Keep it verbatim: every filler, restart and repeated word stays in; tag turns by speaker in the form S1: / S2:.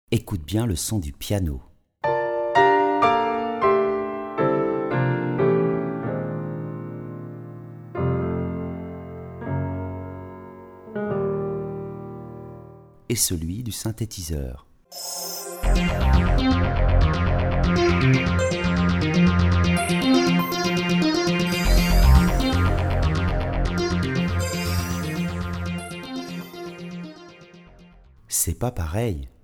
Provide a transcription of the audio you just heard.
S1: Écoute bien le son du piano. Et celui du synthétiseur. C'est pas pareil.